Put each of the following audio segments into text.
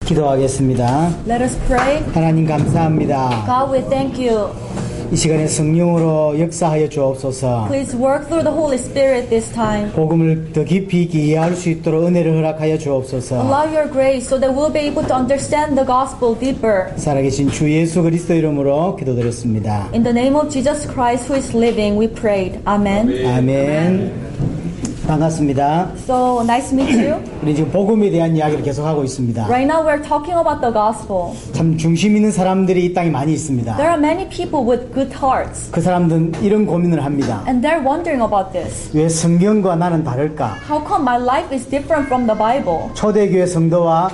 기도하겠습니다. Let us pray. 하나님 감사합니다. God, we thank you. 이 시간에 성령으로 역사하여 주옵소서. Please work through the Holy Spirit this time. 복음을 더 깊이 이해할 수 있도록 은혜를 허락하여 주옵소서. Allow your grace so that we'll be able to understand the gospel deeper. 살아계신 주 예수 그리스도 이름으로 기도드렸습니다. In the name of Jesus Christ who is living, we prayed. Amen. 아멘. 반갑습니다. So, nice to meet you. 우리 지금 복음에 대한 이야기를 계속하고 있습니다. Right now we're talking about the gospel. 참 중심 있는 사람들이 이 땅에 많이 있습니다. There are many people with good hearts. 그 사람들은 이런 고민을 합니다. And they're wondering about this. 왜 성경과 나는 다를까? How come my life is different from the Bible? 초대교회 성도와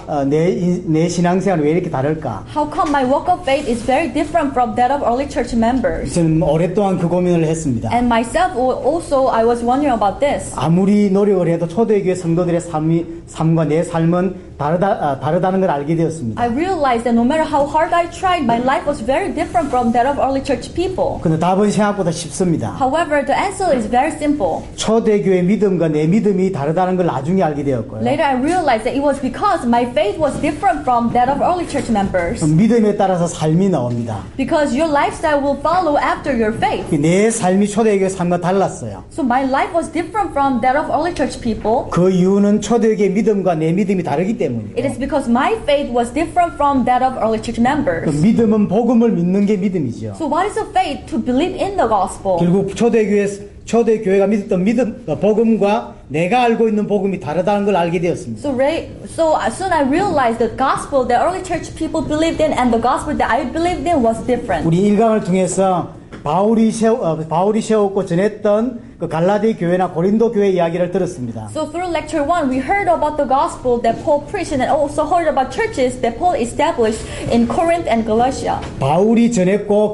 내 신앙생활은 왜 이렇게 다를까? How come my walk of faith is very different from that of early church members? 저는 오랫동안 그 고민을 했습니다. And myself also, I was wondering about this. 아무리 노력을 해도 초대교회 성도들의 삶과 내 삶은 다르다는 걸 알게 되었습니다. I realized that no matter how hard I tried, my life was very different from that of early church people. 근데 답은 생각보다 쉽습니다. However, the answer is very simple. 초대교회 믿음과 내 믿음이 다르다는 걸 나중에 알게 되었고요. Later, I realized that it was because my faith was different from that of early church members. 믿음에 따라서 삶이 나옵니다. Because your lifestyle will follow after your faith. 내 삶이 초대교회 삶과 달랐어요. So my life was different from that of early church people. 그 이유는 초대교회 믿음과 내 믿음이 다르기 때문이에요. It is because my faith was different from that of early church members. 믿음은 복음을 믿는 게 믿음이죠. So what is a faith? To believe in the gospel. 결국 초대교회가 믿었던 복음과 내가 알고 있는 복음이 다르다는 걸 알게 되었습니다. So soon I realized the gospel that early church people believed in and the gospel that I believed in was different. 우리 일강을 통해서 바울이 세웠고 전했던 그 갈라디 교회나 고린도 교회 이야기를 들었습니다. So through lecture 1, we heard about the gospel that Paul preached and also heard about churches that Paul established in Corinth and Galatia. 바울이 전했고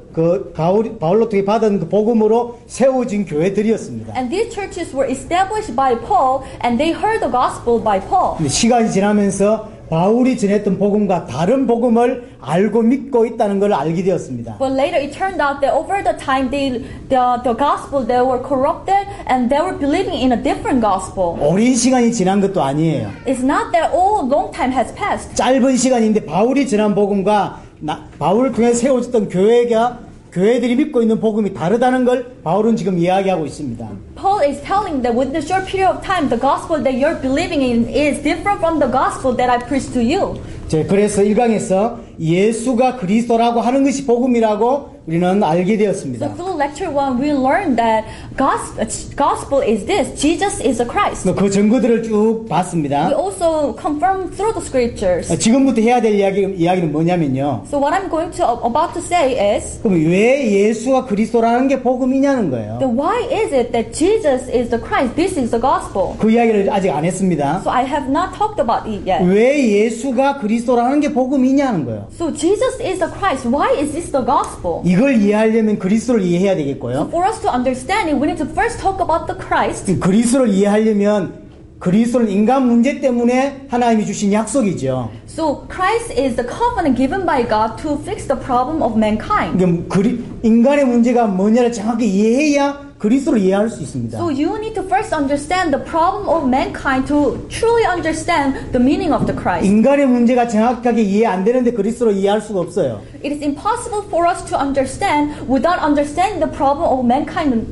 바울로 통해 받은 그 복음으로 세워진 교회들이었습니다. And these churches were established by Paul and they heard the gospel by Paul. 근데 시간이 지나면서 바울이 전했던 복음과 다른 복음을 알고 믿고 있다는 걸 알게 되었습니다. But later it turned out that over the time the gospel they were corrupted and they were believing in a different gospel. 오랜 시간이 지난 것도 아니에요. It's not that long time has passed. 짧은 시간인데 바울이 전한 복음과 바울을 통해 세워졌던 교회들이 믿고 있는 복음이 다르다는 걸 바울은 지금 이야기하고 있습니다. Paul is telling that within a short period of time, the gospel that you're believing in is different from the gospel that I preached to you. 그래서 1강에서 예수가 그리스도라고 하는 것이 복음이라고 우리는 알게 되었습니다. So through lecture 1, we learned that gospel is this. Jesus is the Christ. 그 증거들을 쭉 봤습니다. We also confirmed through the scriptures. 지금부터 해야 될 이야기는 뭐냐면요. So what I'm about to say is, 그럼 왜 예수가 그리스도라는 게 복음이냐는 거예요. then why is it that Jesus is the Christ? This is the gospel. 그 이야기를 아직 안 했습니다. So I have not talked about it yet. 왜 예수가 그리스도라는 게 복음이냐는 거예요. So Jesus is the Christ. Why is this the gospel? 이걸 이해하려면 그리스도를 이해해야 되겠고요. For us to understand it, we need to first talk about the Christ. 그리스도를 이해하려면 그리스도는 인간 문제 때문에 하나님이 주신 약속이죠. So Christ is the covenant given by God to fix the problem of mankind. 인간의 문제가 뭐냐를 정확히 이해해야 그리스도를 이해할 수 있습니다. So you need to first understand the problem of mankind to truly understand the meaning of the Christ. 인간의 문제가 정확하게 이해 안 되는데 그리스도를 이해할 수가 없어요. It is impossible for us to understand without understanding the problem of mankind.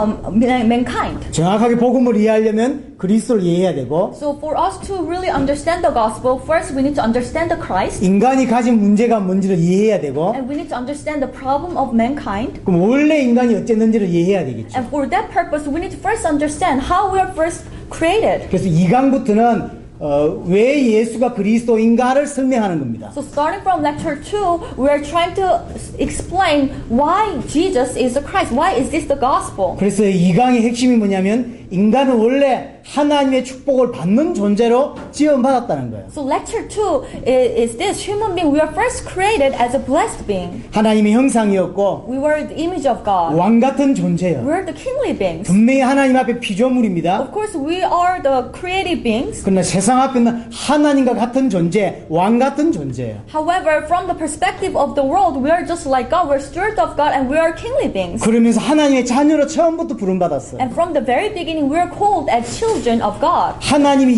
정확하게 복음을 이해하려면 그리스도를 이해해야 되고. So for us to really understand the gospel, first we need to understand the Christ. 인간이 가진 문제가 뭔지를 이해해야 되고. And we need to understand the problem of mankind. 그럼 원래 인간이 어쨌는지를 이해해야 되겠죠. And for that purpose, we need to first understand how we are first created. 그래서 2강부터는 왜 예수가 그리스도인가를 설명하는 겁니다. So starting from lecture 2, we are trying to explain why Jesus is the Christ. Why is this the gospel? 그래서 2강의 핵심이 뭐냐면 인간은 원래 하나님의 축복을 받는 존재로 지원받았다는 거예요. So lecture 2 is this. Human being, we are first created as a blessed being. 하나님의 형상이었고 We were the image of God. 왕 같은 존재예요. We are the kingly beings. 분명히 하나님 앞에 피조물입니다. Of course, we are the created beings. 그러나 세상 앞에는 하나님과 같은 존재, 왕 같은 존재예요. However, from the perspective of the world, we are just like God. We're stewards of God and we are kingly beings. 그러면서 하나님의 자녀로 처음부터 부름받았어요. And from the very beginning, beginning, we are called as children of God. 하나님이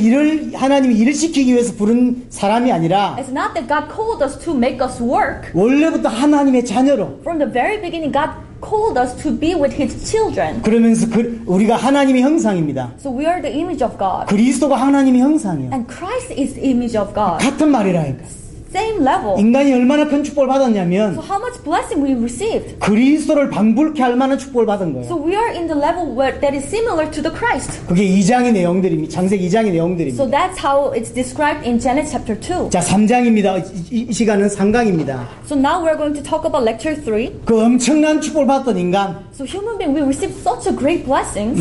일을 시키기 위해서 부른 사람이 아니라 It's not that God called us to make us work. 원래부터 하나님의 자녀로 From the very beginning, God called us to be with His children. 그러면서 우리가 하나님의 형상입니다. So we are the image of God. 그리스도가 하나님의 형상이에요. And Christ is the image of God. 같은 말이라니까. Same level. 인간이 얼마나 큰 축복을 받았냐면 So how much blessing we received? 그리스도를 방불케 할 만한 축복을 받은 거예요. So we are in the level where that is similar to the Christ. 그게 2장의 내용들입니다. 창세기 2장의 내용들입니다. So that's how it's described in Genesis chapter 2. 자, 3장입니다. 이 시간은 3강입니다. So now we're going to talk about lecture 3. 그 엄청난 축복을 받던 인간 So human being, we received such a great blessings.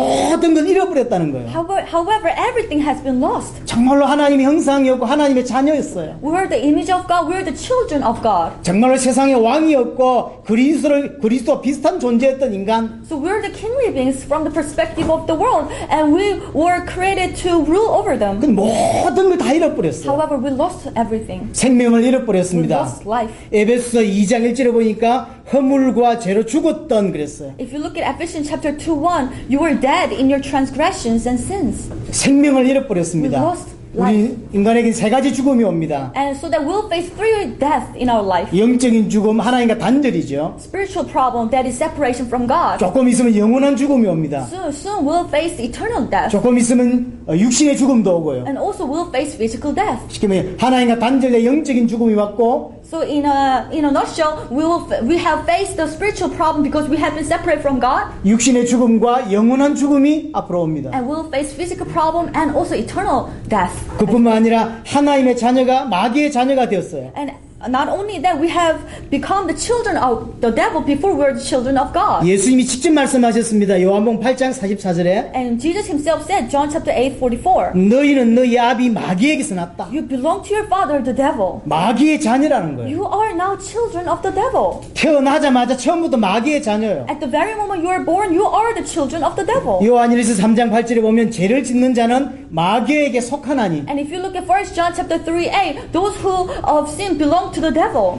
모든 걸 잃어버렸다는 거예요. However, everything has been lost. 정말로 하나님의 형상이었고 하나님의 자녀였어요. We were the image of God. We are the children of God. 정말로 세상의 왕이었고 그리스도와 비슷한 존재였던 인간. So we are the kingly beings from the perspective of the world, and we were created to rule over them. 그 모든 걸 다 잃어버렸어요. However, we lost everything. 생명을 We 잃어버렸습니다. lost life. 에베소서 2장 1절에 보니까 허물과 죄로 죽었던 그랬어요. If you look at Ephesians chapter 2:1, you were dead in your transgressions and sins. 생명을 We 잃어버렸습니다. lost 우리 life. 인간에게 세 가지 죽음이 옵니다. And so that we'll face three deaths in our life. 영적인 죽음, 하나님과 단절이죠. Spiritual problem, that is separation from God. 조금 있으면 영원한 죽음이 옵니다. Soon we'll face eternal death. 조금 있으면 육신의 죽음도 오고요. And also we'll face physical death. 쉽게 말해 하나님과 단절된 영적인 죽음이 왔고 So in a nutshell, we have faced the spiritual problem because we have been separated from God, 육신의 죽음과 영원한 죽음이 앞으로 옵니다. and we'll face physical problem and also eternal death. 그뿐만 아니라 하나님의 자녀가 마귀의 자녀가 되었어요. And not only that, we have become the children of the devil before we were the children of God. 예수님이 직접 말씀하셨습니다. 요한복음 8장 44절에 And Jesus himself said, John chapter 8:44, 너희는 너희 아비 마귀에게서 났다. you belong to your father, the devil. 마귀의 자녀라는 거예요. You are now children of the devil. 태어나자마자 처음부터 마귀의 자녀예요. At the very moment you are born, you are the children of the devil. 요한일서 3장 8절에 보면 죄를 짓는 자는 마귀에게 속하나니 And if you look at 1 John chapter 3:8, those who of sin belong to the devil.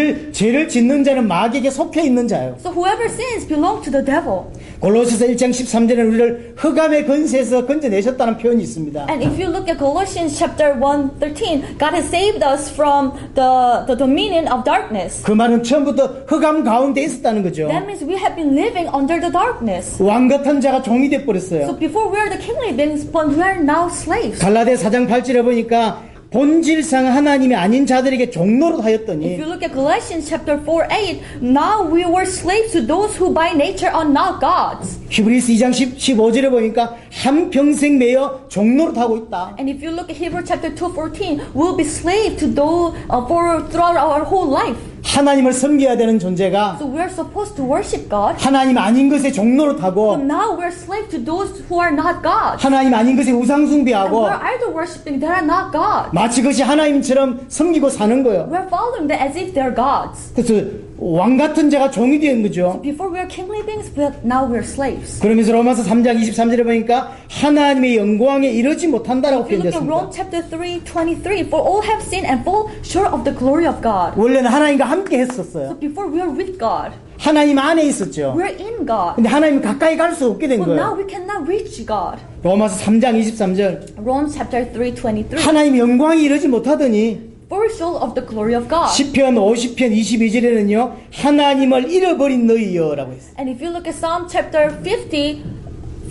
죄를 짓는 자는 마귀에게 속해 있는 자예요. So whoever sins belong to the devil. 골로새서 1장 13절에 우리를 흑암의 권세에서 건져내셨다는 표현이 있습니다. And if you look at Colossians chapter 1:13, God has saved us from the dominion of darkness. 그 말은 처음부터 흑암 가운데 있었다는 거죠. That means we have been living under the darkness. 왕 같은 자가 종이 돼 So 버렸어요. before we are the kingly beings, but we are now slaves. 갈라디아 4장 8절에 보니까 본질상 하나님이 아닌 자들에게 종노릇 If 하였더니 you look at Galatians chapter 4:8, now we were slaves to those who by nature are not gods. 히브리서 2장 15절에 보니까 한평생 매여 종노릇 하고 있다. And if you look at Hebrews chapter 2:14, we'll be slave to those for throughout our whole life. 하나님을 섬겨야 되는 존재가 So we're supposed to worship God. 하나님 아닌 것에 종노릇 하고 But now we're slave to those who are not God. 하나님 아닌 것에 우상 And 숭배하고 we're idol worshiping that are not God. 마치 그것이 하나님처럼 섬기고 사는 거예요. We're following them as if they're gods. 그래서 왕 같은 자가 종이 된 거죠. Before we were kingly beings, but now we're slaves. 그러면서 로마서 3장 23절에 보니까 하나님의 영광에 이르지 못한다라고 If you look at 표현됐습니다. Rome chapter 3:23, for all have sinned and fall short of the glory of God. 원래는 하나님과 함께 했었어요. Before we were with God, 하나님 안에 있었죠. we're in God. 근데 하나님 가까이 갈 수 없게 된 But now 거예요. we cannot reach God. 로마서 3장 23절 Rome chapter 3:23, 하나님 영광에 이르지 못하더니 fall short of the glory of God. 시편 50편 22절에는요 하나님을 잃어버린 너희여라고 했어요. And if you look at Psalm chapter 50,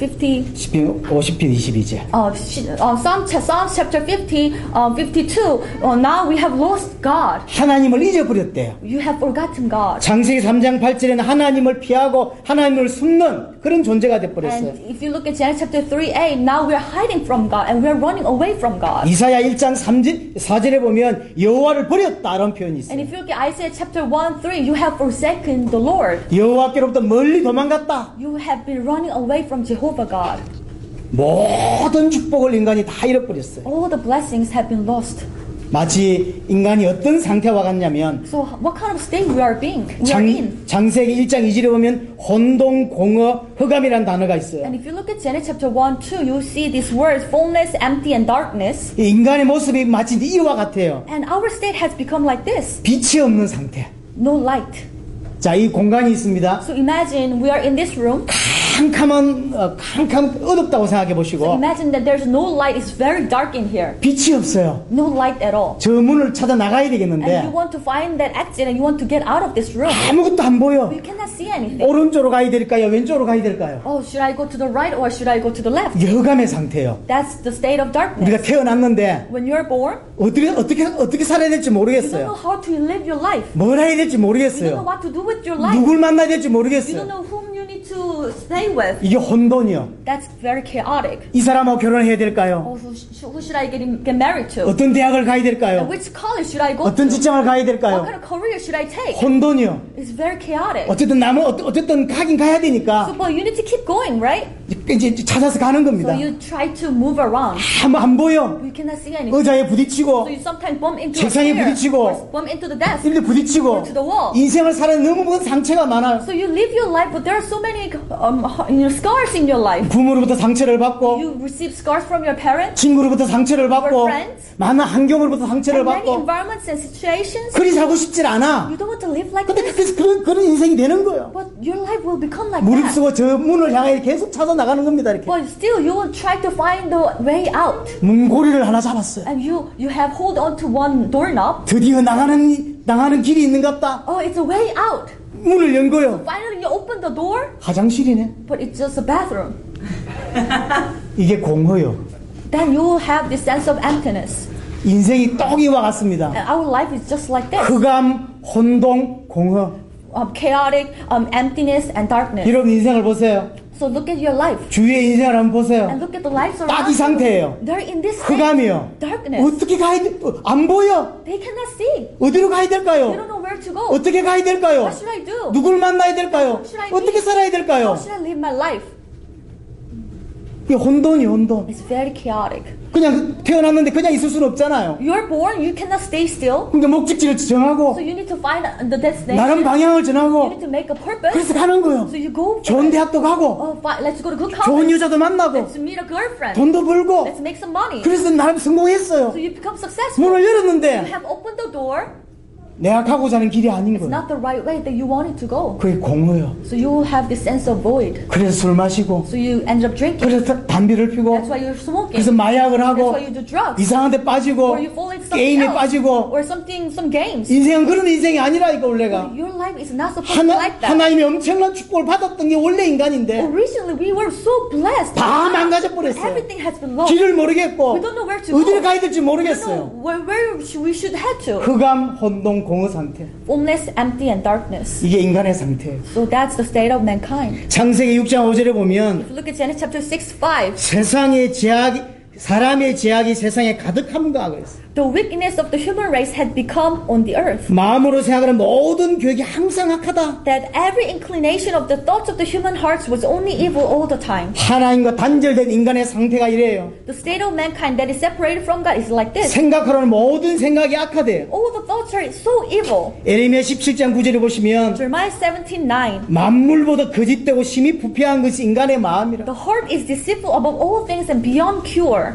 시편 50편 22절. Psalm chapter 50, 52. Now we have lost God. 하나님을 잊어버렸대요. You have forgotten God. 창세기 3장 8절에는 하나님을 피하고 하나님을 숨는 그런 존재가 돼버렸어요. And if you look at Genesis chapter 3:8, now we are hiding from God and we are running away from God. 이사야 1장 4절에 보면 여호와를 버렸다 이런 표현이 And 있어요. if you look at Isaiah chapter 1:3, you have forsaken the Lord. 여호와께로부터 멀리 도망갔다. You have been running away from Jehovah God. 모든 축복을 인간이 다 잃어버렸어요. All the blessings have been lost. 마치 인간이 어떤 상태와 같냐면 So what kind of state we are in? 장세기 1장 2절에 보면 혼동, 공허, 흑암이라는 단어가 있어요. And if you look at Genesis chapter 1:2, you see these words, fullness, empty, and darkness. 이 인간의 모습이 마치 이와 같아요. And our state has become like this. 빛이 없는 상태. No light. 자, 이 공간이 있습니다. So imagine we are in this room. 캄캄한 어둡다고 생각해 보시고 Imagine that there's no light. It's very dark in here. 빛이 없어요. No light at all. 저 문을 찾아 나가야 And you 되겠는데 want to find that exit and you want to get out of this room. 아무것도 안 보여. You cannot see anything. 오른쪽으로 가야 될까요? 왼쪽으로 가야 될까요? Oh, should I go to the right or should I go to the left? 이게 흑암의 상태예요. That's the state of darkness. 우리가 태어났는데 When you're born, 어떻게 살아야 될지 you don't know 모르겠어요. how to live your life. 뭘 해야 될지 You don't know 모르겠어요. what to do with your life. 누굴 만나야 될지 You don't 모르겠어요. know whom you need to stay with. 이게 혼돈이요. That's very chaotic. 이 사람하고 결혼해야 될까요? Oh, who should I get married to? 어떤 대학을 가야 될까요? And which college should I go 어떤 to? 직장을 가야 What 될까요? kind of career should I take? 혼돈이요. It's very chaotic. 어쨌든 어쨌든 가긴 가야 되니까 So, but you need to keep going, right? 이제 찾아서 가는 So 겁니다. you try to move around. 안 보여. You cannot see anything. 의자에 So 부딪히고 you sometimes bump into a 책상에 chair 부딪히고 or bump into the desk. 이렇게 부딪히고 Or to the wall. 인생을 살아 너무 많은 상처가 많아요. So you live your life, but there are so many scars in your life. 부모로부터 상처를 받고 You receive scars from your parents, 친구로부터 상처를 받고 Your friends. 많은 환경으로부터 상처를 and many 받고 environments and situations. 그리 살고 싶질 않아. You don't want to live like 근데 this, 그런 인생이 되는 거예요. but your life will become like 무릎 that. 쓰고 저 문을 향해 계속 찾아 나가는 겁니다. 이렇게 But still, you will try to find the way out. 문고리를 하나 잡았어요. And you have hold on to one doorknob. 드디어 나가는 길이 있는갑다. Oh, it's a way out. 문을 연 거요. Finally, you open the door, 화장실이네. but it's just a bathroom. 이게 공허요. Then you will have this sense of emptiness. 인생이 떡이와 같습니다. And our life is just like this. 흑암, 혼동, 공허. Chaotic, emptiness, and darkness. 여러분 인생을 보세요. So look at your life. 주위의 인생을 한번 보세요. And look at the lives 딱 around 이 상태예요. you. They're in this state. 흑암이요. Darkness. 어떻게 가야 돼? 안 보여. They cannot see. 어디로 가야 They 될까요? don't know where to go. 어떻게 가야 될까요? What should I do? 누굴 만나야 될까요? Who should I 어떻게 meet? 살아야 될까요? How should I live my life? 이게 혼돈이 혼돈. It's very chaotic. 그냥 태어났는데 그냥 있을 수는 없잖아요. You're born, you cannot stay still. 그러니까 목적지를 정하고 So you need to find the destination. 나름 방향을 You 정하고 need to make a purpose. 그래서 가는 거예요. So you go for 좋은 it. 대학도 가고 Oh, fine. Let's go to good 좋은 college. 여자도 만나고 Let's meet a girlfriend. 돈도 벌고 Let's make some money. 그래서 나름 성공했어요. So you become successful. 문을 You 열었는데 have opened the door. 내가 가고자 하는 길이 아닌 It's 거예요. not the right way that you wanted to go. 그게 공허요. So you will have this sense of void. 그래서 술 마시고 So you end up drinking. 그래서 담배를 피고 That's why you're smoking. 그래서 마약을 That's 하고 why you do drugs. 이상한 데 빠지고 Or you fall into something 게임에 else. 빠지고 Or some games. 인생은 그런 인생이 아니라니까 원래가 Your life is not supposed to be like that. 하나님의 엄청난 축복을 받았던 게 원래 인간인데 Originally, we were so blessed. 다 망가져 버렸어요. Everything has been lost. 길을 모르겠고 We don't know where to 어디를 go. 가야 될지 We don't 모르겠어요. know where we should head to. 흑암, 혼동, 공허 상태. Formless, empty, and darkness. 이게 인간의 상태예요. So that's the state of mankind. 창세기 6장 5절에 보면 If you look at Genesis chapter 6:5, 세상의 사람의 제약이 세상에 가득함과 그랬어요. the wickedness of the human race had become on the earth. 마음으로 생각하는 모든 계획이 항상 악하다. That every inclination of the thoughts of the human hearts was only evil all the time. 하나님과 단절된 인간의 상태가 이래요. The state of mankind that is separated from God is like this. 생각하는 모든 생각이 악하대요. All the thoughts are so evil. 에레미야 17장 9절에 보시면 Jeremiah 17:9. 만물보다 거짓되고 심히 부패한 것이 인간의 마음이라. The heart is deceitful above all things and beyond cure.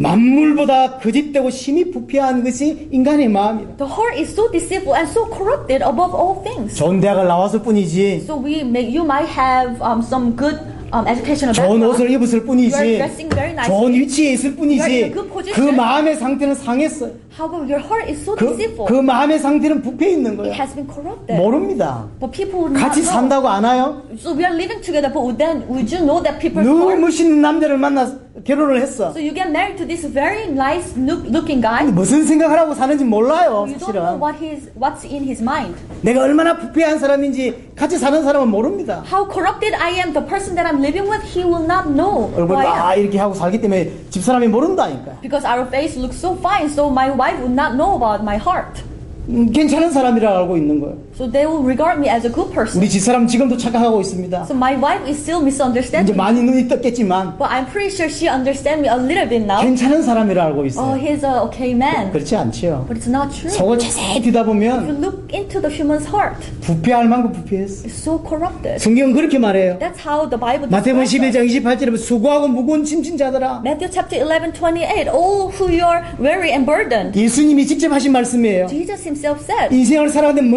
만물보다 거짓되고 심히 부패한 것이 인간의 마음이라. The heart is so deceitful and so corrupted above all things. 좋은 대학을 나왔을 뿐이지 So you might have some good educational 좋은 background. 옷을 입었을 You are 뿐이지 dressing very nicely. 좋은 위치에 있을 You are in 뿐이지 a good 그 position. 마음의 상태는 상했어요. However, your heart is so 그 deceitful. 마음의 상태는 부패해 있는 It 거예요. has been corrupted. 모릅니다. But people would not 같이 know. 산다고 아나요? So we are living together, but would you know that people's 늘 heart? 멋있는 남자를 만나 결혼을 했어. So you get married to this very nice looking guy. 무슨 생각을 하고 사는지 몰라요. You don't know 사실은 what's in his mind. 내가 얼마나 부패한 사람인지 같이 사는 사람은 모릅니다. How corrupted I am, the person that I'm living with, he will not know who 얼굴 I 막 am. 이렇게 하고 살기 때문에 집사람이 모른다니까. Because our face looks so fine, so my wife would not know about my heart. 괜찮은 사람이라고 알고 있는 거예요. So they will regard me as a good person. 우리 집사람 지금도 착각하고 있습니다. So my wife is still 이제 misunderstanding me. 많이 눈이 떴겠지만 But I'm pretty sure she understands me a little bit now. 괜찮은 사람이라 알고 Oh, 있어요. he's a okay man. 그렇지 않지요. But it's not true. 속을 자세히 뒤다 If 보면 you look into the human's heart, 부패할 만큼 부패했어. it's so corrupted. 성경은 그렇게 말해요. That's how the Bible 마태복음 describes 11장 us. 28절에 보면 수고하고 무거운 짐진 자들아. Matthew chapter 11:28. All who are weary and burdened. 예수님이 직접 하신 말씀이에요. Jesus himself said, 인생을 살아가는데 뭔가에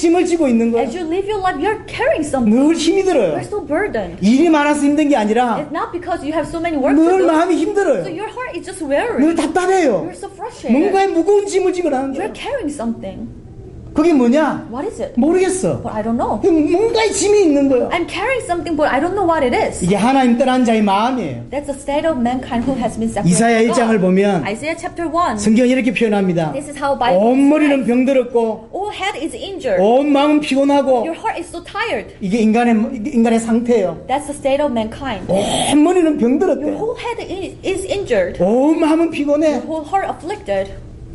짐을 지고 있는 거예요. As you live your life, you're carrying something. 늘 힘이 들어요. You're so burdened. 일이 많아서 힘든 게 아니라 It's not because you have so many work to 늘 do. 마음이 So 힘들어요. your heart is just weary. 늘 답답해요. You're so frustrated. 뭔가에 무거운 짐을 지고 나는 You're 거예요. carrying something. 그게 뭐냐? What is it? 모르겠어. But I don't know. 뭔가에 짐이 있는 거예요. I'm carrying something, but I don't know what it is. 이게 하나님 떠난 자의 마음이에요. That's the state of mankind who has been separated 이사야 from 1장을 God. 보면 Isaiah chapter 1. 성경이 이렇게 표현합니다. This is how Bible 온 머리는 describes. 병들었고 All head is injured. 온 마음은 피곤하고 Your heart is so tired. 이게 인간의 상태예요. That's the state of mankind. 온 머리는 Your 병들었대. whole head is injured. 온 마음은 피곤해. Your whole heart afflicted.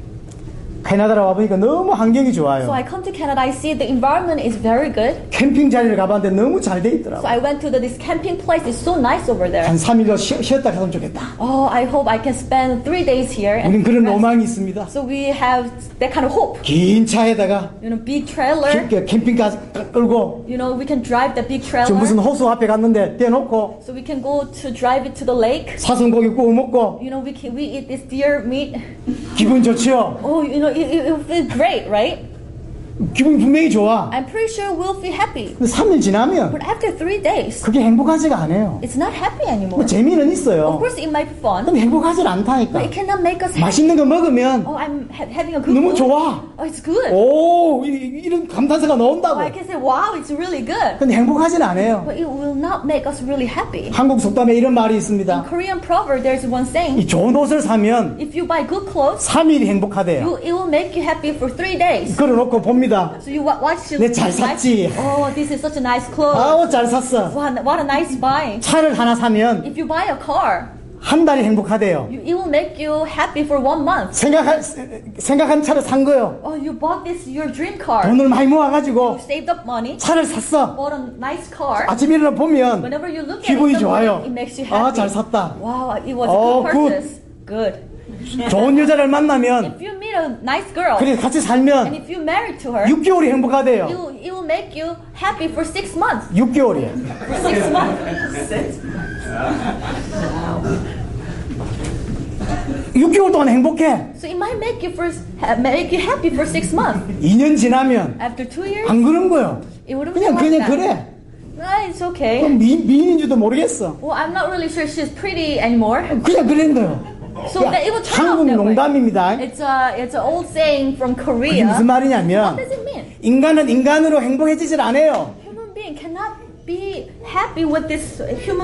캐나다로 와보니까 너무 환경이 So 좋아요. I come to Canada, I see the environment is very good. 캠핑 자리를 가봤는데 너무 잘 돼 So 있더라고. I went to this camping place. It's so nice over there. 한 3일로 쉬었다 갔으면 좋겠다. Oh, I hope I can spend 3 days here. 우린 And 그런 rest. 로망이 있습니다. So we have that kind of hope. 긴 차에다가 Big trailer. 캠핑카 끌고 We can drive the big 저 trailer. 무슨 호수 앞에 갔는데 떼놓고 So we can go to drive it to the lake. 사슴고기 구워 먹고 We eat this deer meat. 기분 좋지요? Oh, it feels great, right? 기분 분명히 좋아. I'm pretty sure we'll feel happy. 근데 3일 지나면 But after 3 days, 그게 행복하지가 않아요. it's not happy anymore. 뭐 재미는 Of 있어요. course, it might be fun, 근데 행복하지 but 않다니까. it cannot make us happy. 맛있는 거 먹으면 Oh, I'm having a good 너무 food. 좋아. Oh, it's good. 오, 이런 감탄사가 Oh, 나온다고. I can say, wow, it's really good. 근데 행복하진 않아요. But it will not make us really happy. 한국 속담에 이런 말이 In 있습니다. Korean proverb, there's one saying, 이 좋은 옷을 사면 if you buy good clothes, 3일이 행복하대요. it will make you happy for 3 days. 걸어놓고 봅니다. So you watch it. 내 잘 샀지. Oh, this is such a nice clothes. 아우, 잘 샀어. What a nice buy. 차를 하나 사면 If you buy a car, 한 달이 행복하대요. it will make you happy for 1 month. 생각한 차를 산 거요. Oh, you bought this your dream car. 돈을 많이 You 모아가지고 saved up money, 차를 샀어. bought a nice car. 아침 일어나 보면 Whenever you look at it, 기분이 in the 좋아요. morning, it makes you 아, happy. 잘 샀다. Wow, it was Oh, a good purchase. Good. 좋은 여자를 만나면 If you meet a nice girl 그래 같이 and 살면 if you marry to her, 6개월이 행복하대요. it will make you happy for 6 months. 6개월이에요. For 6 months. 6개월 동안 행복해. So it might make you happy for 6 months. 2년 지나면 After 2 years, 안 그런 거요. it wouldn't 그냥 feel like 그래. that. It's okay. 그럼 미인인지도 모르겠어. Well, I'm not really sure she's pretty anymore. 그냥 그런 거요. So that it will turn out 한국 that way. 농담입니다. It's an old saying from 그게 Korea. 무슨 말이냐면 What does it mean? 인간은 인간으로 행복해지질 않아요. Human being cannot be happy with this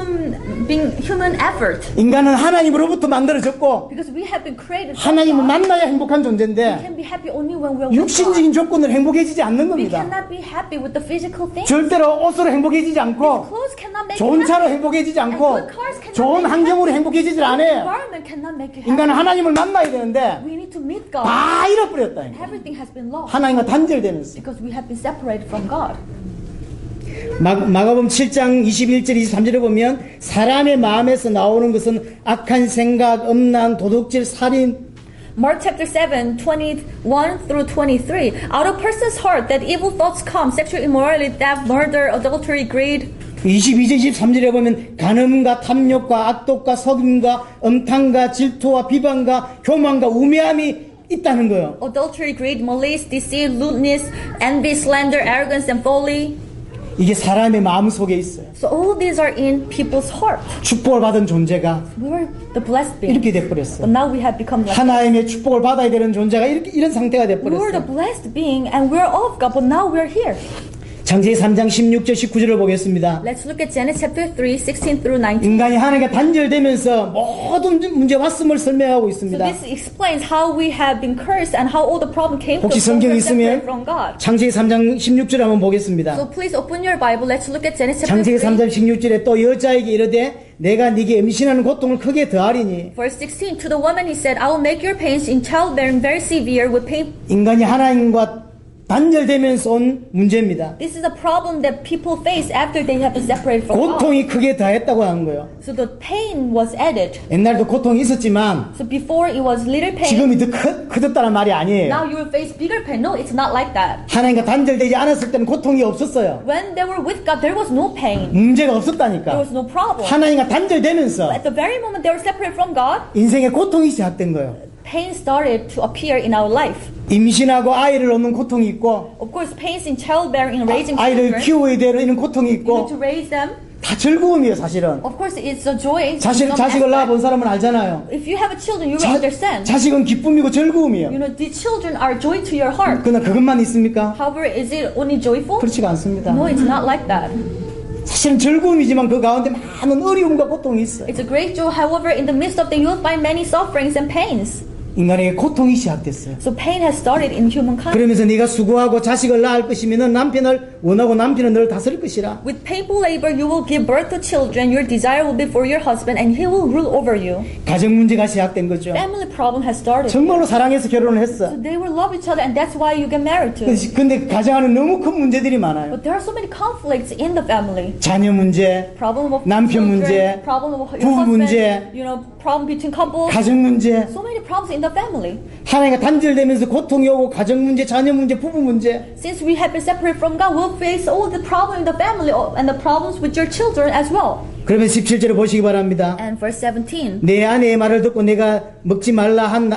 human effort 인간은 하나님으로부터 만들어졌고 because we have been created from 하나님을 God. 만나야 행복한 We 존재인데 can be happy only when we're with God. 육신적인 조건으로 행복해지지 않는 We 겁니다. cannot be happy with the physical things. 절대로 옷으로 행복해지지 않고 Clothes cannot make 좋은 you 차로 happy. 행복해지지 And 않고 good cars cannot 좋은 make you 환경으로 happy. 행복해지질 Good 않아요. environment cannot make you 인간은 happy. 하나님을 만나야 되는데 We need to meet God. 다 잃어버렸다. Everything has been lost 하나님과 단절되면서. because we have been separated from God. 마가복음 7장 21절 23절에 보면 사람의 마음에서 나오는 것은 악한 생각, 음란, 도둑질, 살인. Mark chapter 7, 21 through 23. Out of person's heart that evil thoughts come, sexual immorality, theft, murder, adultery, greed. 22절 23절에 보면 간음과 탐욕과 악독과 속임과 음탕과 질투와 비방과 교만과 우매함이 있다는 거예요. Adultery, greed, malice, deceit, lewdness, envy, slander, arrogance, and folly. 이게 사람의 마음 속에 있어요. So all these are in people's heart. 축복을 받은 존재가 We were the blessed being. 이렇게 돼버렸어. But now we have become like 하나님의 축복을 받아야 되는 존재가 이런 상태가 we were the 돼버렸어. blessed being and we're of God, but now we're here. 창세기 3장 16절 19절을 보겠습니다. Let's look at Genesis chapter 3, 16 through 19. 인간이 하나님과 단절되면서 모든 문제 왔음을 설명하고 So 있습니다. this explains how we have been cursed and how all the problem came to 혹시 us when 성경 we're 있으면 separated from God. 창세기 3장 16절 한번 보겠습니다. So please open your Bible. Let's look at Genesis chapter 창세기 3. 3장 16절에 또 여자에게 이르되 내가 네게 임신하는 고통을 크게 더하리니 Verse 16. To the woman he said, I will make your pains in childbearing very severe with pain. 인간이 하나님과 단절되면서 온 문제입니다. This is a problem that people face after they have been separated from God. 고통이 크게 더했다고 하는 거예요. So the pain was added. 옛날도 고통이 있었지만 So before it was little pain. 지금이 더 크졌다는 말이 아니에요. Now you will face bigger pain. No, it's not like that. 하나님과 단절되지 않았을 때는 고통이 없었어요. When they were with God, there was no pain. 문제가 There 없었다니까. was no problem. 하나님과 단절되면서 At the very moment they were separated from God, 인생의 고통이 시작된 거예요. pain started to appear in our life. 임신하고 아이를 얻는 고통이 있고 Of course, pains in childbearing and raising 아이를 children. 키워야 되는 고통이 You need 있고 to raise them. 다 즐거움이에요 사실은. Of course, it's a joy. in 자식을 some 낳아본 aspect. 사람은 알잖아요. If you have a children, you will understand. 자식은 기쁨이고 즐거움이에요. You know, the children are joy to your heart. 그러나 그것만 있습니까? However, is it only joyful? 그렇지가 않습니다. No, it's not like that. 사실은 즐거움이지만 그 가운데 많은 어려움과 고통이 있어요. It's a great joy. However, in the midst of that, you'll find many sufferings and pains. 인간에게 고통이 시작됐어요. So pain has started in humankind. 그러면서 네가 수고하고 자식을 낳을 것이면 남편을 원하고 남편은 너를 다스릴 것이라. With painful labor, you will give birth to children. Your desire will be for your husband, and he will rule over you. 가정 문제가 시작된 거죠. Family problem has started. 정말로 사랑해서 결혼을 했어. So they will love each other, and that's why you get married to. 근데 가정 안에 너무 큰 문제들이 많아요. But there are so many conflicts in the family. 자녀 문제, Problem of 남편 children, 문제, problem of your 부부 husband, 문제, you know, problem between couples. 가정 문제. So many problems in the family. 하나님과 단절되면서 고통이 오고 가정 문제, 자녀 문제, 부부 문제. Since we have been separated from God, we'll face all the problem in the family and the problems with your children as well. 그러면 17절을 보시기 바랍니다. And verse 17. 내 아내의 말을 듣고 내가 먹지 말라 한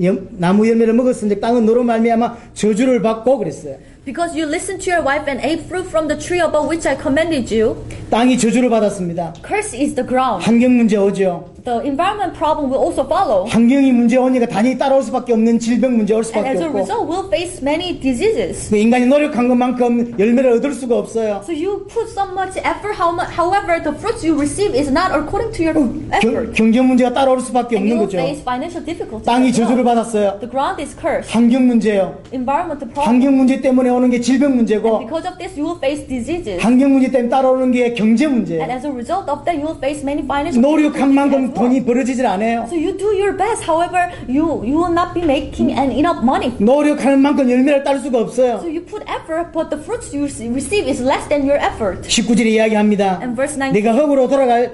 나무 열매를 먹었은데 땅은 너로 말미암아 저주를 받고 그랬어요. Because you listened to your wife and ate fruit from the tree about which I commanded you, 땅이 저주를 받았습니다. cursed is the ground. 환경 문제 오죠. The environment problem will also follow. 환경이 문제 오니까 단연히 따라올 수밖에 없는 질병 문제 올 And 수밖에 as a 없고 result, we'll face many diseases. 인간이 노력한 것만큼 열매를 얻을 수가 없어요. So you put so much effort, however, the fruits you receive is not according to your effort. 경제 문제가 따라올 수밖에 And you 없는 will 거죠. face financial difficulties. 땅이 as well. 저주를 받았어요. The ground is cursed. 환경 문제요. Environmental problem. 환경 문제 때문에 오는 게 질병 And 문제고 because of this, you will face diseases. 환경 문제 때문에 따라오는 게 경제 문제예요. And as a result of that, you will face many financial 노력한 difficulties 만큼 as well. 돈이 벌어지질 않아요. So you do your best. However, you will not be making enough money. 노력하는 만큼 열매를 딸 수가 없어요. So you put effort, but the fruits you receive is less than your effort. 19절에 이야기합니다. And verse 19. 내가 흙으로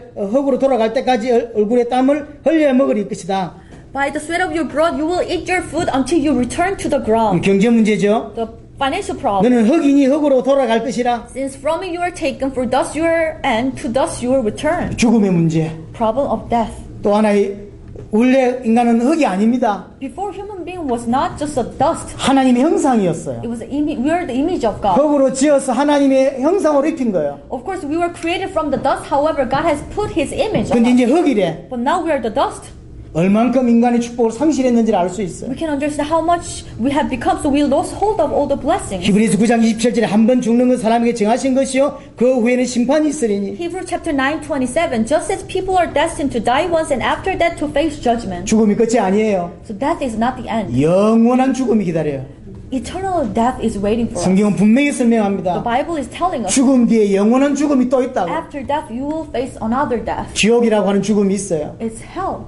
돌아갈 때까지 얼굴에 땀을 흘려야 먹을 것이다. By the sweat of your brow, you will eat your food until you return to the ground. 경제 문제죠. The financial problem. 너는 흙이니 흙으로 돌아갈 것이라. Since from it you are taken, for dust you are, and to dust you will return. 죽음의 문제. Problem of death. 또 하나의 원래 인간은 흙이 아닙니다. Before, human being was not just a dust. 하나님의 형상이었어요. It was we are the image of God. 흙으로 지어서 하나님의 형상으로 입힌 거예요. Of course, we were created from the dust. However, God has put His image on 근데 us. 이제 흙이래. But now we are the dust. 얼만큼 인간의 축복을 상실했는지를 알 수 있어요. We can understand how much we have become, so we lost hold of all the blessings. 히브리서 9장 27절에 한 번 죽는 건 사람에게 정하신 것이요 그 후에는 심판이 있으리니. Hebrews chapter 9:27. Just as people are destined to die once, and after that to face judgment. 죽음이 끝이 아니에요. So death is not the end. 영원한 죽음이 기다려요. Eternal death is waiting for us. 성경은 분명히 The 설명합니다. Bible is telling us. 죽음 뒤에 영원한 죽음이 또 있다고. After death, you will face another death. 지옥이라고 하는 죽음이 있어요. It's hell.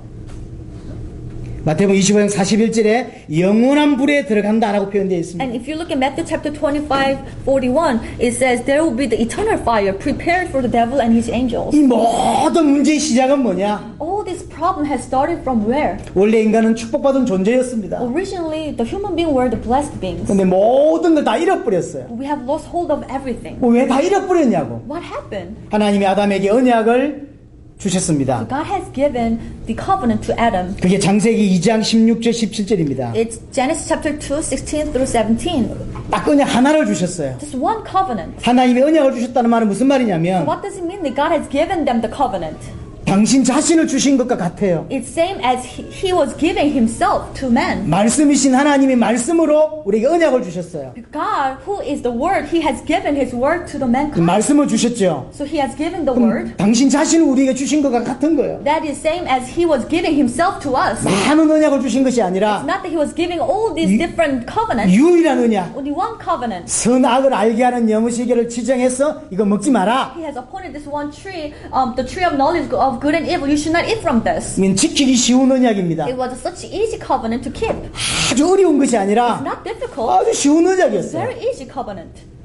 마태복음 25장 41절에 영원한 불에 들어간다라고 표현되어 있습니다. And if you look at Matthew chapter 25:41, it says there will be the eternal fire prepared for the devil and his angels. 이 모든 문제의 시작은 뭐냐? All this problem has started from where? 원래 인간은 축복받은 존재였습니다. Originally, the human being were the blessed beings. 근데 모든 걸 다 잃어버렸어요. We have lost hold of everything. 왜 다 잃어버렸냐고. What happened? 하나님이 아담에게 언약을 주셨습니다. God has given the covenant to Adam. 그게 창세기 2장 16절 17절입니다. It's Genesis chapter 2, 16 through 17. 딱 언약 하나를 주셨어요. Just one covenant. 하나님이 언약을 주셨다는 말은 무슨 말이냐면 What does it mean that God has given them the covenant? 당신 자신을 주신 것과 같아요. It's same as he was giving himself to man. 말씀이신 하나님이 말씀으로 우리에게 언약을 주셨어요. God, who is the Word, He has given His Word to the mankind. 말씀을 주셨죠. So He has given the Word. 당신 자신을 우리에게 주신 것과 같은 거예요. That is same as He was giving Himself to us. 많은 언약을 주신 것이 It's 아니라 not that He was giving all these different covenants. 유일한 언약. Only one covenant. 선악을 알게 하는 영으시기를 지정해서 이거 먹지 마라. He has appointed this one tree, the tree of knowledge of good and evil. You should not eat from this. 이건 지키기 쉬운 언약입니다. It was such easy covenant to keep. 아주 어려운 것이 It's 아니라 not difficult. 아주 쉬운 It's 언약이었어요. very easy covenant.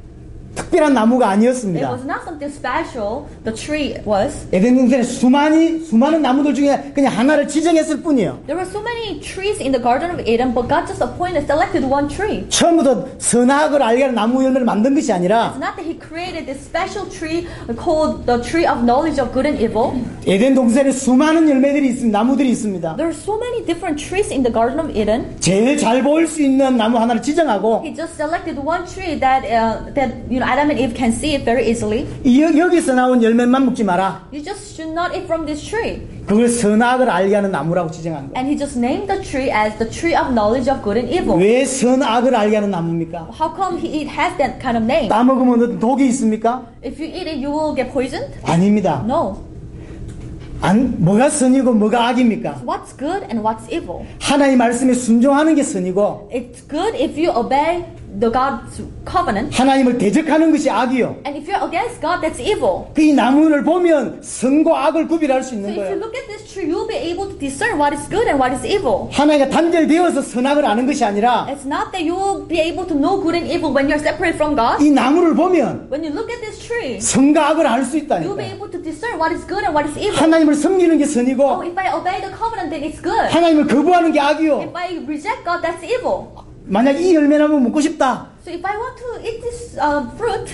특별한 나무가 It 아니었습니다. was not something special. The tree was. 에덴 동산에 수많은 나무들 중에 그냥 하나를 지정했을 뿐이에요. There were so many trees in the Garden of Eden, but God just appointed, selected one tree. 처음부터 선악을 알게 하는 나무 열매를 만든 것이 아니라 It's not that He created this special tree called the tree of knowledge of good and evil. 에덴 동산에 수많은 열매들이 있습니다. 나무들이 있습니다. There are so many different trees in the Garden of Eden. 제일 잘 보일 수 있는 나무 하나를 지정하고 He just selected one tree that Adam and Eve can see it very easily. 여기서 나온 열매만 먹지 마라. You just should not eat from this tree. 그걸 선악을 알게 하는 나무라고 지정한 거예요. And He just named the tree as the tree of knowledge of good and evil. 왜 선악을 알게 하는 나무입니까? How come it has that kind of name? 따먹으면 어떤 독이 있습니까? If you eat it, you will get poisoned? 아닙니다. No. 뭐가 선이고 뭐가 악입니까? What's good and what's evil? 하나님 말씀에 순종하는 게 선이고 It's good if you obey the God's covenant. 하나님을 대적하는 것이 악이요. And if you're against God, that's evil. 그 이 나무를 보면 선과 악을 구별할 수 So 있는 if you 거예요. look at this tree, you'll be able to discern what is good and what is evil. 하나님과 단절되어서 선악을 아는 것이 아니라 It's not that you will be able to know good and evil when you're separated from God. 이 나무를 보면 When you look at this tree, 선과 악을 알 수 you'll be 있다니까. able to discern what is good and what is evil. 하나님을 섬기는 게 Oh, 선이고 if I obey the covenant, then it's good. 하나님을 거부하는 게 악이요. If I reject God, that's evil. 만약 이 열매나무 먹고 싶다. So if I want to eat this fruit,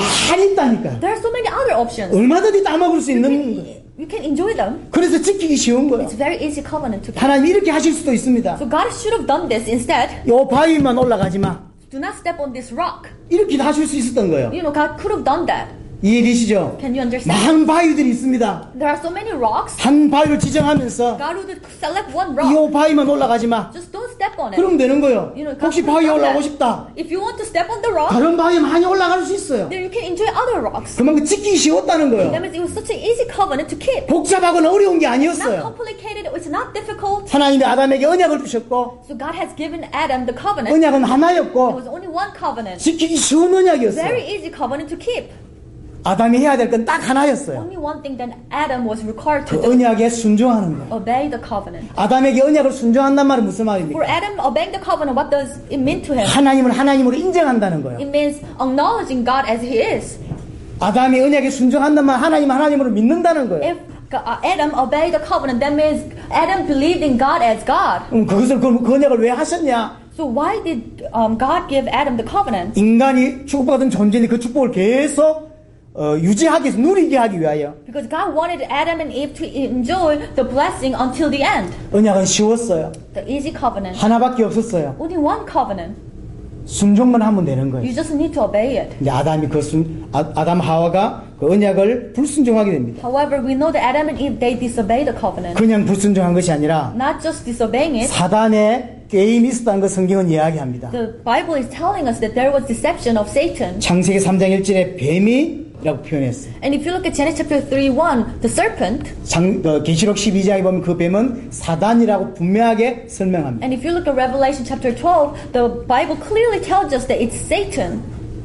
많이 있다니까. there are so many other options. 얼마든지 따먹을 수 있는 거예요. You can enjoy them. 그래서 지키기 쉬운 거예요. It's very easy covenant to keep. 하나님이 이렇게 하실 수도 있습니다. So God should have done this instead. 요 바위만 올라가지 마. Do not step on this rock. 이렇게 하실 수 있었던 거예요. You know, God could have done that. 이해되시죠? Can you understand? 많은 바위들이 있습니다. There are so many rocks. 한 바위를 지정하면서 God would select one rock. 이 바위만 올라가지 마. Just don't step on it. 그러면 되는 거예요. You know, God 혹시 could have 바위에 done 올라가고 that. 싶다. If you want to step on the rock, 다른 바위에 많이 올라갈 수 있어요. then you can enjoy other rocks. 그만큼 지키기 쉬웠다는 거예요. That means it was such an easy covenant to keep. 복잡하거나 어려운 게 Not 아니었어요. complicated. It's not difficult. 하나님이 아담에게 언약을 주셨고 So God has given Adam the covenant. 언약은 There 하나였고 was only one covenant. 지키기 쉬운 언약이었어요. Very easy covenant to keep. 아담이 해야 될 건 딱 하나였어요. Only one thing that Adam was required 그 to do. 언약에 순종하는 거예요. Obey the covenant. 아담에게 언약을 순종한단 말은 무슨 For 말입니까? Adam, obeying the covenant, what does it mean to him? 하나님을 하나님으로 인정한다는 거예요. It means acknowledging God as He is. 아담이 언약에 순종한단 말 하나님 하나님으로 믿는다는 거예요. If Adam obeyed the covenant, that means Adam believed in God as God. 그것을 그 언약을 왜 하셨냐? So why did God give Adam the covenant? 인간이 축복받은 존재니 그 축복을 계속 유지하기 위해서 누리게 하기 위하여. Because God wanted Adam and Eve to enjoy the blessing until the end. 언약은 쉬웠어요. The easy covenant. 하나밖에 없었어요. Only one covenant. 순종만 하면 되는 거예요. You just need to obey it. 이제 아담이 아담 하와가 그 언약을 불순종하게 됩니다. However, we know that Adam and Eve, they disobeyed the covenant. 그냥 불순종한 것이 아니라 Not just disobeying it. 사단의 게임이 있었다는 것 성경은 이야기합니다. The Bible is telling us that there was deception of Satan. 창세기 3장 1절에 뱀이라고 표현했어요. And if you look at Genesis chapter 3:1, the serpent. 계시록 12장에 보면 그 뱀은 사단이라고 분명하게 설명합니다. And if you look at Revelation chapter 12, the Bible clearly tells us that it's Satan.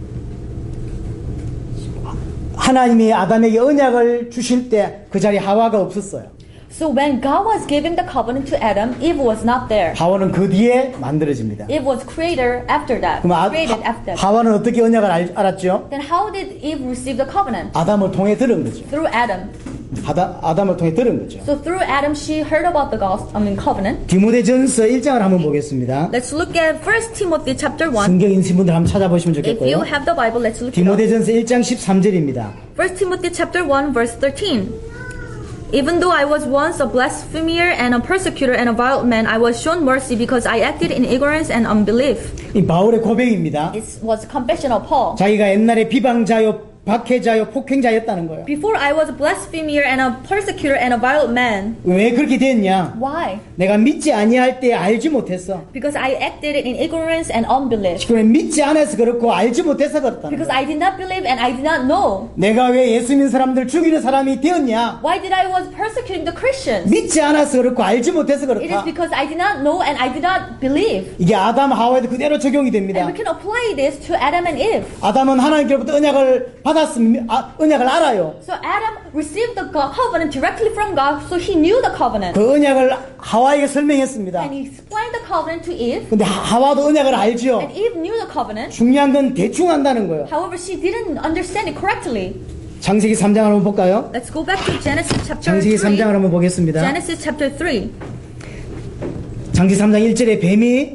하나님이 아담에게 언약을 주실 때 그 자리에 하와가 없었어요. So when God was giving the covenant to Adam, Eve was not there. 하와는 그 뒤에 만들어집니다. Eve was created after that. 그럼 Created after that. 하와는 어떻게 언약을 알았죠? Then how did Eve receive the covenant? 아담을 통해 들은 거죠. Through Adam. 아담을 통해 들은 거죠. So through Adam, she heard about the covenant. 디모데전서 1장을 한번 보겠습니다. Let's look at 1 Timothy chapter 1. 성경 있으신 분들 한번 찾아보시면 If you 좋겠고요. have the Bible, let's look it up. 디모데전서 1장 13절입니다. 1 Timothy chapter 1 verse 13. Even though I was once a blasphemer and a persecutor and a violent man, I was shown mercy because I acted in ignorance and unbelief. 이 바울의 고백입니다. It was a confession of Paul. 자기가 옛날에 비방자요, 박해자요, 폭행자였다는 거예요. Before I was a blasphemer and a persecutor and a violent man. 왜 그렇게 됐냐? Why? 내가 믿지 아니할 때 알지 못했어. Because I acted in ignorance and unbelief. 그래 믿지 않아서 그렇고 알지 못해서 그렇다는 Because 거야. I did not believe and I did not know. 내가 왜 예수 믿는 사람들 죽이는 사람이 되었냐? Why did I was persecuting the Christians? 믿지 않아서 그렇고 알지 못해서 It is 그렇다. because I did not know and I did not believe. 이게 아담 하와에도 그대로 적용이 됩니다. And we can apply this to Adam and Eve. 아담은 하나님께로부터 언약을 받았으면 언약을 알아요. So Adam received the covenant directly from God, so he knew the covenant. 그 언약을 하와에게 설명했습니다. And he explained the covenant to Eve. 근데 하와도 언약을 알죠. And Eve knew the covenant. 중요한 건 대충 한다는 거예요. However, she didn't understand it correctly. 창세기 3장을 한번 볼까요? Let's go back to Genesis chapter 창세기 3. 3장을 한번 보겠습니다. Genesis chapter 3. 창세기 3장 1절에 뱀이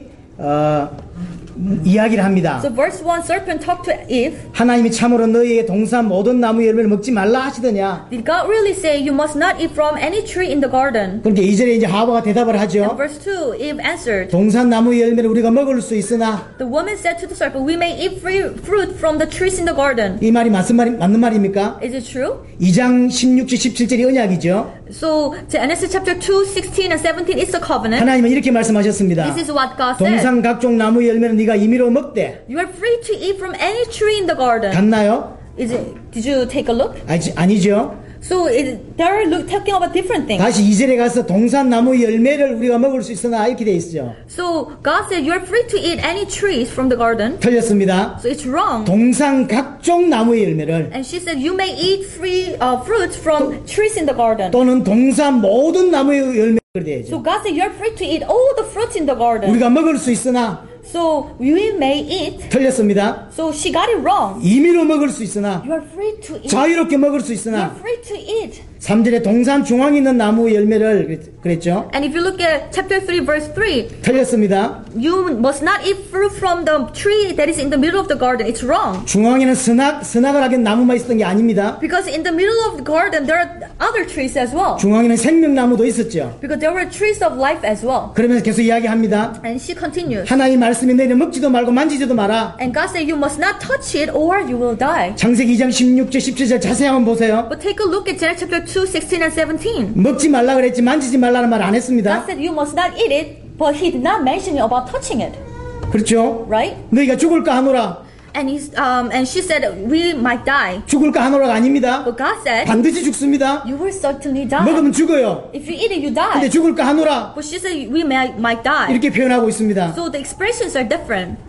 이야기를 합니다. So verse 1, serpent talked to Eve. 하나님이 참으로 너희에게 동산 모든 나무 열매를 먹지 말라 하시더냐. Did God really say you must not eat from any tree in the garden? 그러니까 2절에 이제 하와가 대답을 And 하죠. verse 2, Eve answered. 동산 나무 열매를 우리가 먹을 수 있으나 The woman said to the serpent, we may eat fruit from the trees in the garden. 이 말이 맞는 말입니까? Is it true? 2장 16절 17절이 언약이죠. So Genesis chapter 2, 16 and 17 is the covenant. 하나님은 이렇게 말씀하셨습니다. This is what God said. 동산 각종 나무 열매는 네가 임의로 먹되 You are free to eat from any tree in the garden. 같나요? Did you take a look? 아니죠. So they're talking about different things. 다시 2절에 가서 동산 나무 열매를 우리가 먹을 수 있으나 이렇게 돼 있죠. So God said you are free to eat any trees from the garden. 틀렸습니다. So it's wrong. 동산 각종 나무의 열매를 And she said you may eat fruits from trees in the garden. 또는 동산 모든 나무의 열매를 돼야죠. So God said you are free to eat all the fruits in the garden. 우리가 먹을 수 있으나 So we may eat. 틀렸습니다. So she got it wrong. 임의로 먹을 수 있으나 You are free to eat. 자유롭게 먹을 수 You are 있으나 free to eat. 3절에 동산 중앙에 있는 나무 열매를 그랬죠. And if you look at chapter 3 verse 3, 틀렸습니다. you must not eat fruit from the tree that is in the middle of the garden. It's wrong. 중앙에는 선악을 하긴 나무만 있었던 게 아닙니다. Because in the middle of the garden there are other trees as well. 중앙에는 생명나무도 있었죠. Because there were trees of life as well. 그러면서 계속 이야기합니다. And she continues. 하나님 말씀이 너희는 먹지도 말고 만지지도 마라. And God said you must not touch it or you will die. 창세기 2장 16절 17절 자세히 한번 보세요. But take a look at Genesis chapter 2, 16 and 17. 먹지 말라 그랬지 만지지 말라는 말 안 God 했습니다. said you must not eat it, but he did not mention about touching it. 그렇죠? Right? 너희가 죽을까 하노라. And she said we might die. 죽을까 하노라가 아닙니다. But God said 반드시 죽습니다. you will certainly die. 먹으면 죽어요. If you eat it, you 근데 die. 죽을까 하노라. But she said we might die. 이렇게 표현하고 있습니다. So the expressions are different.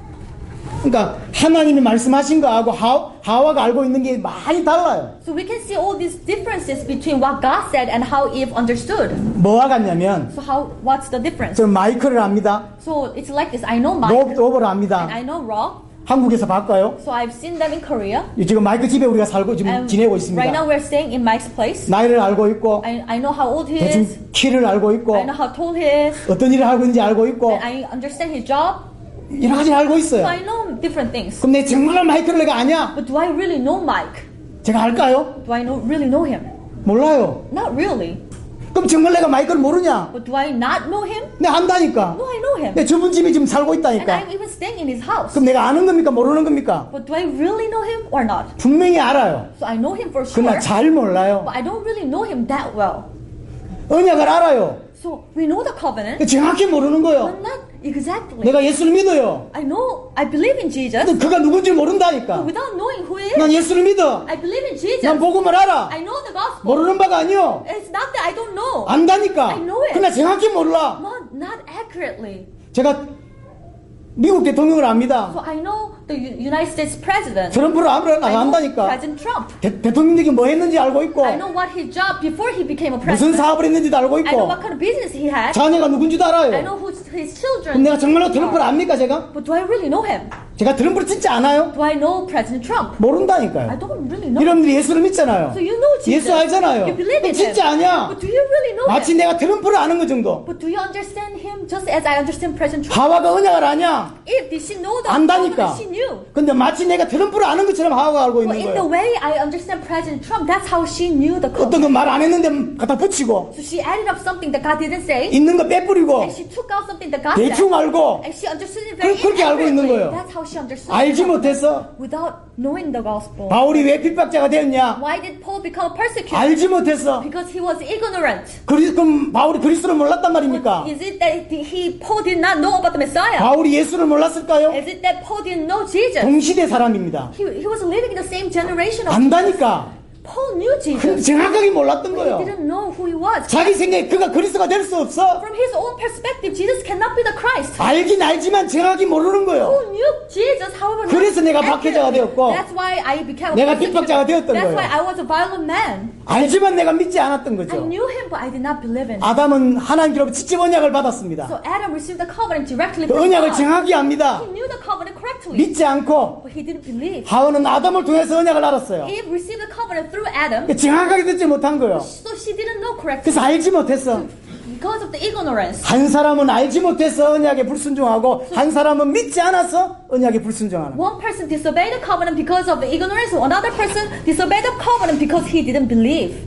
그러니까 하나님이 말씀하신 거하고 하와가 알고 있는 게 많이 달라요. So we can see all these differences between what God said and how Eve understood. 뭐와 같냐면 So what's the difference? 저 마이크를 압니다. So it's like this. I know Mike 로버를 and 압니다. I know Raw. 한국에서 바꿔요. So I've seen them in Korea. 지금 마이크 집에 우리가 살고 지금 And 지내고 right now 있습니다. we're staying in Mike's place. 나이를 알고 있고 I know how old he 대충 is. 키를 알고 있고 I know how tall he is. 어떤 일을 하고 있는지 알고 있고 And I understand his job. 여러 가지를 알고 So 있어요. I know different things. 그럼 내 정말 마이크를 내가 아냐? But do I really know Mike? 제가 알까요? Do I really know him? 몰라요. Not really. 그럼 정말 내가 마이크를 모르냐? But do I not know him? 내가 안다니까. No, I know him. 내 저분 집에 지금 살고 And 있다니까. I'm even staying in his house. 그럼 내가 아는 겁니까? 모르는 겁니까? But do I really know him or not? 분명히 알아요. So I know him for sure. 그러나 잘 몰라요. But I don't really know him that well. 언약을 알아요. So we know the covenant, 정확히 모르는 거예요. but not exactly. 내가 예수를 믿어요. I believe in Jesus. 근데 그가 누군지 모른다니까. But without knowing who he is, 난 예수를 믿어. I believe in Jesus. 난 복음을 알아. I know the gospel. 모르는 바가 아니요. It's not that I don't know. 안다니까. I know it. 그러나 정확히 몰라. Not accurately. 제가 미국 대통령을 압니다. So I know the United States president. 트럼프를 I know 안다니까. President Trump. 대통령이 뭐 했는지 알고 있고 I know what his job before he became a 무슨 president. 사업을 했는지도 알고 I know 있고 what kind of business he had. 자녀가 누군지도 I 알아요. know who his 그럼 children. 내가 정말로 트럼프를 압니까 제가? But do I really know him? 제가 트럼프를 진짜 아나요? Do I know President Trump? I 모른다니까요. don't really know. 여러분들이 예수를 믿잖아요. So you know Jesus. 예수 알잖아요. You believe 그럼 in him. 진짜 아냐? But do you really know 마치 him? 내가 트럼프를 아는 것 정도. But do you understand him just as I understand President Trump? 하와가 언약을 아냐? If did she know the 안다니까. covenant, she knew. 근데 마치 내가 트럼프를 아는 것처럼 하와가 알고 But 있는 in the 거예요. way I understand President Trump, that's how she knew the 어떤 covenant. 건 말 안 했는데 갖다 붙이고 So she added up something that God didn't say, 있는 거 빼뿌리고 and she took out something that God said, 대충 알고 and she understood it very 그렇게 알고 있는 inaccurately. 거예요. That's how she understood 알지 it 못해서 without knowing the gospel. 바울이 왜 핍박자가 되었냐? Why did Paul become a persecutor? 알지 못해서 Because he was ignorant. 그럼 바울이 그리스도를 몰랐단 말입니까? Is it that Paul did not know about the Messiah? 바울이 예수를 몰랐을까요? Is it that Paul didn't know Jesus? 동시대 사람입니다. He was living in the same generation of 안다니까. Paul knew 그 Jesus. 정확하게 몰랐던 He 거예요. didn't know who he was. 자기 생각에 그가 그리스도가 될 수 없어. From his own perspective, Jesus cannot be the Christ. 알긴 알지만 정확히 모르는 거예요. Who knew Jesus, however, 그래서 내가 not 박해자가 accurately. 되었고, That's why I became a 내가 persecutor. 핍박자가 되었던 That's 거예요. why I was a violent man. 알지만 내가 믿지 않았던 I 거죠. knew him, but I did not believe in him. 아담은 하나님께로부터 직접 언약을 받았습니다. So Adam received the covenant directly 그 from 언약을 God. 정확히 압니다. He knew the covenant correctly, 믿지 않고 but he didn't believe. 하와는 아담을 통해서 언약을 알았어요. Eve received the covenant through Adam, 정확하게 듣지 못한 거예요. so she didn't know correctly. 그래서 알지 못했어. Because of the ignorance. 한 사람은 알지 못해서 언약에 불순종하고 한 사람은 믿지 않아서 언약에 불순종하는 거예요. One person disobeyed the covenant because of the ignorance, another person disobeyed the covenant because he didn't believe.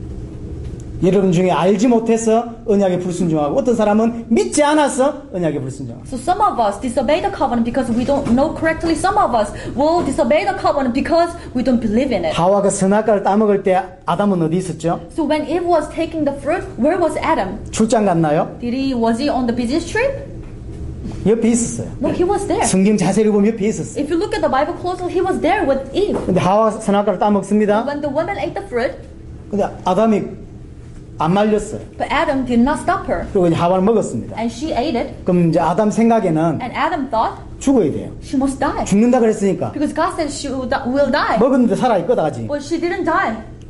여러분 중에 알지 못해서 언약에 불순종하고 어떤 사람은 믿지 않아서 언약에 불순종하고 So some of us disobey the covenant because we don't know correctly. Some of us will disobey the covenant because we don't believe in it. 하와가 선악과를 따먹을 때 아담은 어디 있었죠? So when Eve was taking the fruit, where was Adam? 출장 갔나요? Was he on the business trip? 옆에 있었어요. No, he was there. 성경 자세히 보면 옆에 있었어요. If you look at the Bible closely, he was there with Eve. 근데 하와가 선악과를 따먹습니다. When the woman ate the fruit, 근데 아담이 안 말렸어요. but Adam did not stop her. 그리고 이제 하와를 먹었습니다. And she ate it. 그럼 이제 아담 생각에는 And Adam thought 죽어야 돼요. she must die. 죽는다 그랬으니까 Because God said she will die. 먹었는데 살아있거든 아직. But she didn't die.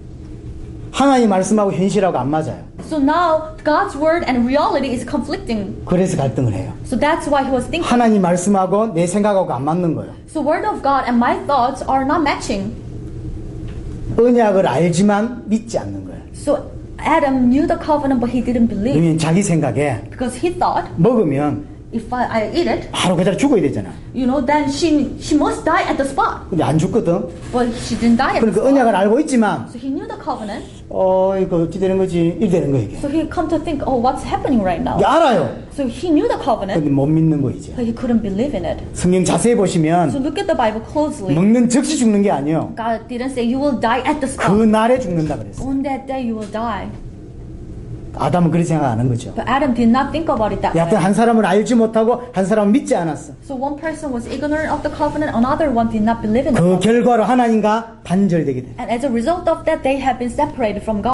하나님 말씀하고 현실하고 안 맞아요. So now God's word and reality is conflicting. 그래서 갈등을 해요. So that's why he was thinking. 하나님 말씀하고 내 생각하고 안 맞는 거예요. So word of God and my thoughts are not matching. 언약을 알지만 믿지 않는 거예요. So Adam knew the covenant, but he didn't believe 왜냐면 자기 생각에 because he thought 먹으면 if I eat it, 바로 그대로 죽어야 되잖아. then she must die at the spot. 근데 안 죽거든. But she didn't die at the 그러니까 spot. 언약을 알고 있지만 So he knew the covenant. 이거 어찌 되는 거지? 이래 되는 거 이게. So he come to think, oh, what's happening right now? 이게 알아요. So he knew the covenant, 근데 못 믿는 거 이제. but he couldn't believe in it. 성경 자세히 So 보시면 look at the Bible closely. 먹는 즉시 죽는 게 아니에요. God didn't say you will die at the 그 spot. 날에 죽는다 그랬어. On that day you will die. 아담은 그렇게 생각 안 한 거죠. But Adam did not think about it that 여하튼 way. 한 사람은 알지 못하고 한 사람은 믿지 않았어. So one person was ignorant of the covenant, another one did not believe in the 그 covenant. 결과로 하나님과 단절되게 돼. And as a result of that, they have been separated from God.